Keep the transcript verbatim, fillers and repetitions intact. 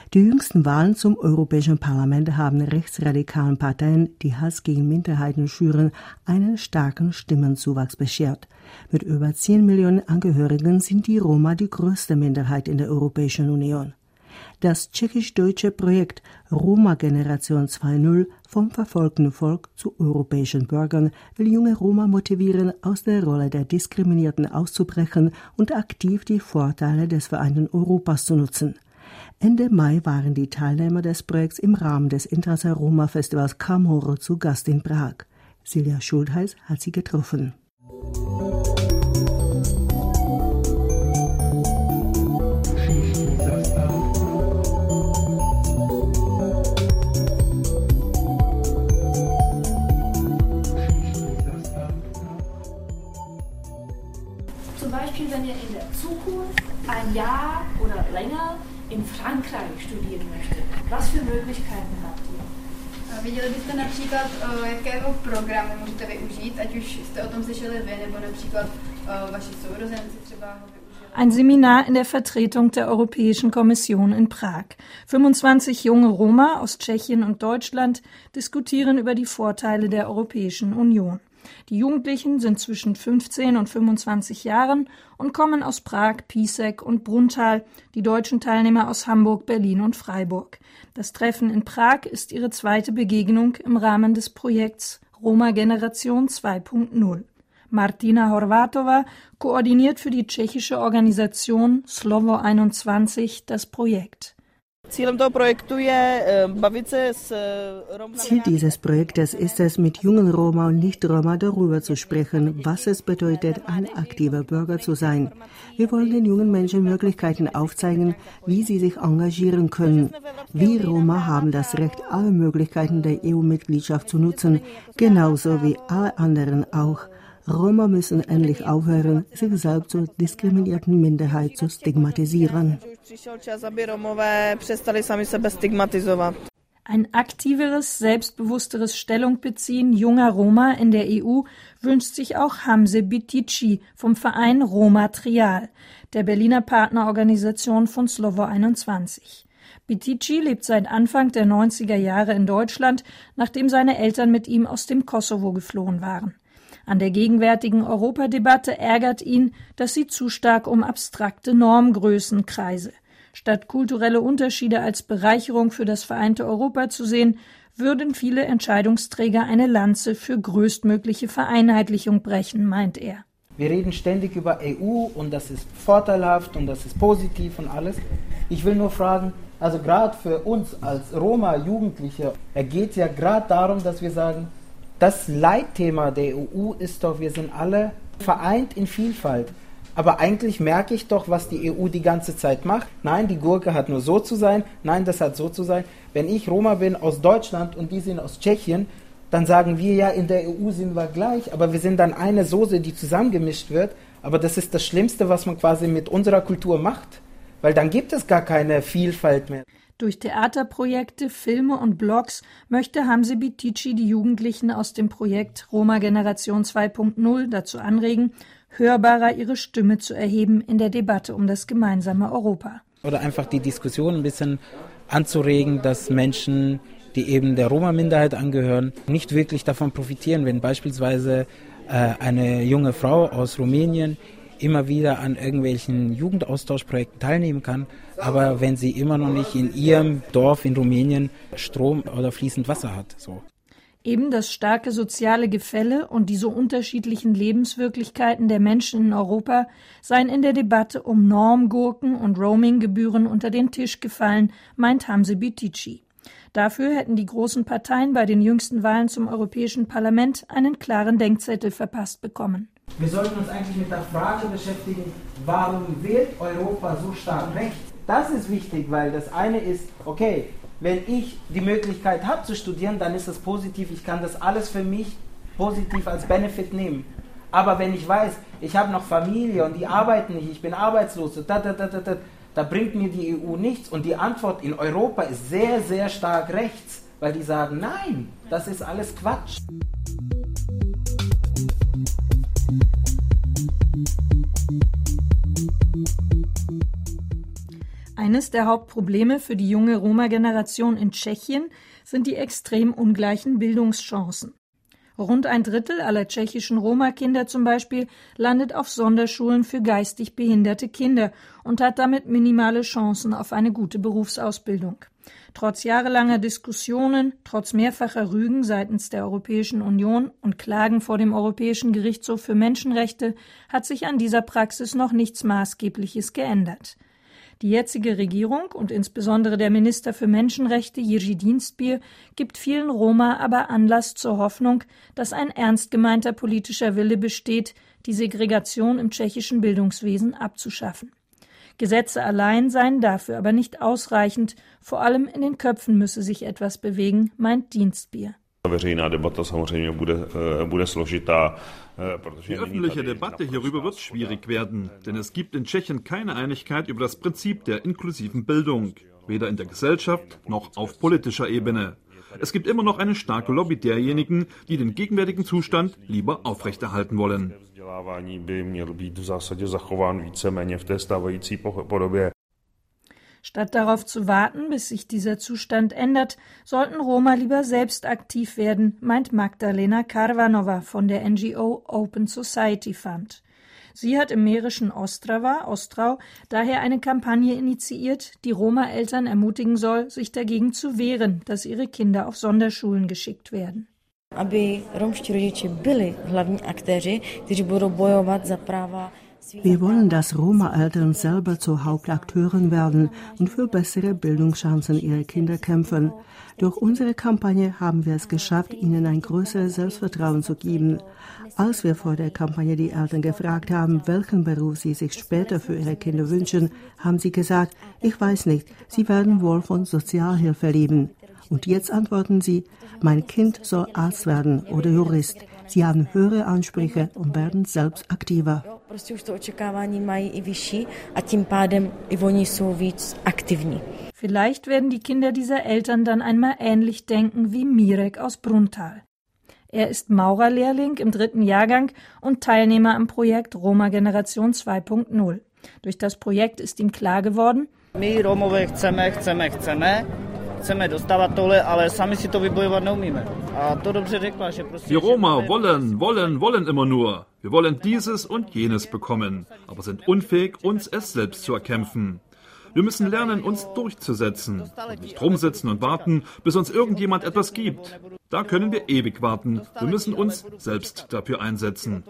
Die jüngsten Wahlen zum Europäischen Parlament haben rechtsradikalen Parteien, die Hass gegen Minderheiten schüren, einen starken Stimmenzuwachs beschert. Mit über zehn Millionen Angehörigen sind die Roma die größte Minderheit in der Europäischen Union. Das tschechisch-deutsche Projekt Roma Generation zwei Punkt null vom verfolgten Volk zu europäischen Bürgern will junge Roma motivieren, aus der Rolle der Diskriminierten auszubrechen und aktiv die Vorteile des vereinten Europas zu nutzen. Ende Mai waren die Teilnehmer des Projekts im Rahmen des Intersa-Roma-Festivals Camorra zu Gast in Prag. Silja Schultheiß hat sie getroffen. Zum Beispiel, wenn ihr in der Zukunft ein Jahr oder länger in Frankreich studieren möchtet, was für Möglichkeiten habt ihr? Viděli byste například, jakého programu můžete využít, ať už jste o tom slyšeli vy, nebo například vaši sourozenci třeba ho využili? Ein Seminar in der Vertretung der Europäischen Kommission in Prag. fünfundzwanzig junge Roma aus Tschechien und Deutschland diskutieren über die Vorteile der Europäischen Union. Die Jugendlichen sind zwischen fünfzehn und fünfundzwanzig Jahren und kommen aus Prag, Písek und Brunnthal, die deutschen Teilnehmer aus Hamburg, Berlin und Freiburg. Das Treffen in Prag ist ihre zweite Begegnung im Rahmen des Projekts Roma Generation zwei Punkt null. Martina Horvatova koordiniert für die tschechische Organisation Slovo einundzwanzig das Projekt. Ziel dieses Projektes ist es, mit jungen Roma und Nicht-Roma darüber zu sprechen, was es bedeutet, ein aktiver Bürger zu sein. Wir wollen den jungen Menschen Möglichkeiten aufzeigen, wie sie sich engagieren können. Wir Roma haben das Recht, alle Möglichkeiten der E U-Mitgliedschaft zu nutzen, genauso wie alle anderen auch. Roma müssen endlich aufhören, sich selbst zur diskriminierten Minderheit zu stigmatisieren. Ein aktiveres, selbstbewussteres Stellungbeziehen junger Roma in der E U wünscht sich auch Hamze Bitici vom Verein Roma Trial, der Berliner Partnerorganisation von Slovo einundzwanzig. Bitici lebt seit Anfang der neunziger Jahre in Deutschland, nachdem seine Eltern mit ihm aus dem Kosovo geflohen waren. An der gegenwärtigen Europadebatte ärgert ihn, dass sie zu stark um abstrakte Normgrößen kreise. Statt kulturelle Unterschiede als Bereicherung für das vereinte Europa zu sehen, würden viele Entscheidungsträger eine Lanze für größtmögliche Vereinheitlichung brechen, meint er. Wir reden ständig über E U und das ist vorteilhaft und das ist positiv und alles. Ich will nur fragen, also gerade für uns als Roma-Jugendliche, es geht ja gerade darum, dass wir sagen, das Leitthema der E U ist doch, wir sind alle vereint in Vielfalt. Aber eigentlich merke ich doch, was die E U die ganze Zeit macht. Nein, die Gurke hat nur so zu sein. Nein, das hat so zu sein. Wenn ich Roma bin aus Deutschland und die sind aus Tschechien, dann sagen wir ja, in der E U sind wir gleich. Aber wir sind dann eine Soße, die zusammengemischt wird. Aber das ist das Schlimmste, was man quasi mit unserer Kultur macht. Weil dann gibt es gar keine Vielfalt mehr. Durch Theaterprojekte, Filme und Blogs möchte Hamze Bitici die Jugendlichen aus dem Projekt Roma Generation zwei Punkt null dazu anregen, hörbarer ihre Stimme zu erheben in der Debatte um das gemeinsame Europa. Oder einfach die Diskussion ein bisschen anzuregen, dass Menschen, die eben der Roma-Minderheit angehören, nicht wirklich davon profitieren, wenn beispielsweise äh, eine junge Frau aus Rumänien immer wieder an irgendwelchen Jugendaustauschprojekten teilnehmen kann, aber wenn sie immer noch nicht in ihrem Dorf in Rumänien Strom oder fließend Wasser hat. So. Eben das starke soziale Gefälle und die so unterschiedlichen Lebenswirklichkeiten der Menschen in Europa seien in der Debatte um Normgurken und Roaminggebühren unter den Tisch gefallen, meint Hamze Bitici. Dafür hätten die großen Parteien bei den jüngsten Wahlen zum Europäischen Parlament einen klaren Denkzettel verpasst bekommen. Wir sollten uns eigentlich mit der Frage beschäftigen, warum wählt Europa so stark rechts? Das ist wichtig, weil das eine ist, okay, wenn ich die Möglichkeit habe zu studieren, dann ist das positiv, ich kann das alles für mich positiv als Benefit nehmen. Aber wenn ich weiß, ich habe noch Familie und die arbeiten nicht, ich bin arbeitslos, da, da, da, da, da, da bringt mir die E U nichts. Und die Antwort in Europa ist sehr, sehr stark rechts, weil die sagen, nein, das ist alles Quatsch. Ein Eines der Hauptprobleme für die junge Roma-Generation in Tschechien sind die extrem ungleichen Bildungschancen. Rund ein Drittel aller tschechischen Roma-Kinder zum Beispiel landet auf Sonderschulen für geistig behinderte Kinder und hat damit minimale Chancen auf eine gute Berufsausbildung. Trotz jahrelanger Diskussionen, trotz mehrfacher Rügen seitens der Europäischen Union und Klagen vor dem Europäischen Gerichtshof für Menschenrechte hat sich an dieser Praxis noch nichts Maßgebliches geändert. Die jetzige Regierung und insbesondere der Minister für Menschenrechte, Jiří Dienstbier, gibt vielen Roma aber Anlass zur Hoffnung, dass ein ernst gemeinter politischer Wille besteht, die Segregation im tschechischen Bildungswesen abzuschaffen. Gesetze allein seien dafür aber nicht ausreichend, vor allem in den Köpfen müsse sich etwas bewegen, meint Dienstbier. Die öffentliche Debatte hierüber wird schwierig werden, denn es gibt in Tschechien keine Einigkeit über das Prinzip der inklusiven Bildung, weder in der Gesellschaft noch auf politischer Ebene. Es gibt immer noch eine starke Lobby derjenigen, die den gegenwärtigen Zustand lieber aufrechterhalten wollen. Statt darauf zu warten, bis sich dieser Zustand ändert, sollten Roma lieber selbst aktiv werden, meint Magdalena Karvanova von der N G O Open Society Fund. Sie hat im mährischen Ostrava, Ostrau, daher eine Kampagne initiiert, die Roma-Eltern ermutigen soll, sich dagegen zu wehren, dass ihre Kinder auf Sonderschulen geschickt werden. Wir wollen, dass Roma-Eltern selber zu Hauptakteuren werden und für bessere Bildungschancen ihrer Kinder kämpfen. Durch unsere Kampagne haben wir es geschafft, ihnen ein größeres Selbstvertrauen zu geben. Als wir vor der Kampagne die Eltern gefragt haben, welchen Beruf sie sich später für ihre Kinder wünschen, haben sie gesagt, ich weiß nicht, sie werden wohl von Sozialhilfe leben. Und jetzt antworten sie, mein Kind soll Arzt werden oder Jurist. Sie haben höhere Ansprüche und werden selbst aktiver. Vielleicht werden die Kinder dieser Eltern dann einmal ähnlich denken wie Mirek aus Bruntal. Er ist Maurerlehrling im dritten Jahrgang und Teilnehmer am Projekt Roma Generation zwei Punkt null. Durch das Projekt ist ihm klar geworden, My Romové chceme, chceme, chceme. Die Roma wollen, wollen, wollen immer nur. Wir wollen dieses und jenes bekommen, aber sind unfähig, uns es selbst zu erkämpfen. Wir müssen lernen, uns durchzusetzen und nicht rumsitzen und warten, bis uns irgendjemand etwas gibt. Da können wir ewig warten. Wir müssen uns selbst dafür einsetzen.